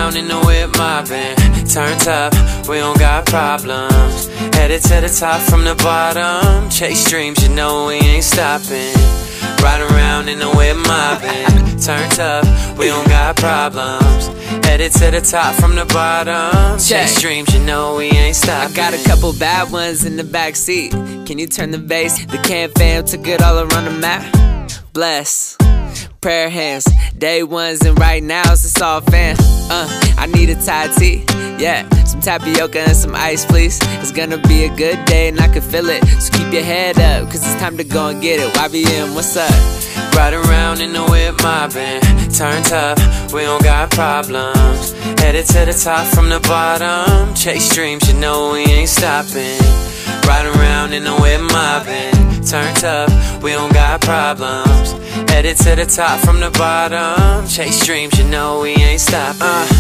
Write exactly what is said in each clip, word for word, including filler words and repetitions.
around in the whip mobbing, turned up, we don't got problems. Headed to the top from the bottom, chase dreams, you know we ain't stopping. Ride around in the whip mobbing, turned up, we don't got problems. Headed to the top from the bottom, chase dreams, you know we ain't stopping. I got a couple bad ones in the backseat. Can you turn the bass? The Can Fam took it all around the map. Bless, prayer hands, day ones and right nows, it's all fan. Uh, I need a Thai tea, yeah, some tapioca and some ice, please. It's gonna be a good day and I can feel it, so keep your head up, cause it's time to go and get it. Y B M, what's up? Ride around in the whip mobbing, turned up, we don't got problems. Headed to the top from the bottom, chase dreams, you know we ain't stopping. Ride around in the whip mobbing, turned up, we don't got problems. Headed to the top from the bottom, chase dreams, you know we ain't stopping. uh,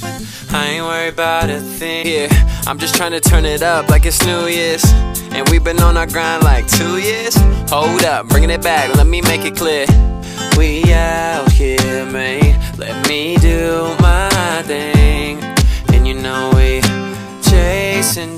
I ain't worried about a thing, yeah, I'm just trying to turn it up like it's New Year's. And we've been on our grind like two years. Hold up, bringing it back, let me make it clear. We out here, man, let me do my thing. And you know we chasing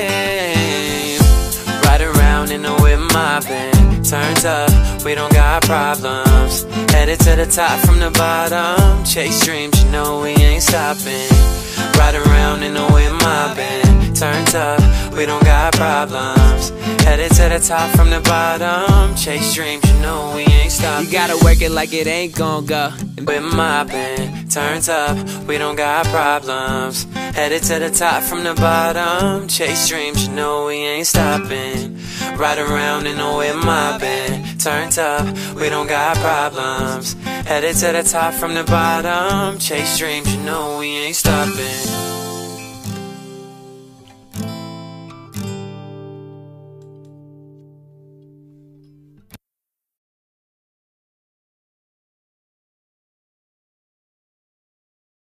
dreams. Ride around in the whip mobbing, turned up, we don't got problems. Headed to the top from the bottom, chase dreams, you know we ain't stopping. Ride around in the whip mobbing, turned up, we don't got problems. Headed to the top from the bottom, chase dreams, you know we ain't stopping. You gotta work it like it ain't gon' go. Whip mobbing, turned up, we don't got problems. Headed to the top from the bottom, chase dreams, you know we ain't stopping. Ride around in the whip mobbing, turned up, we don't got problems. Headed to the top from the bottom, chase dreams, you know we ain't stopping.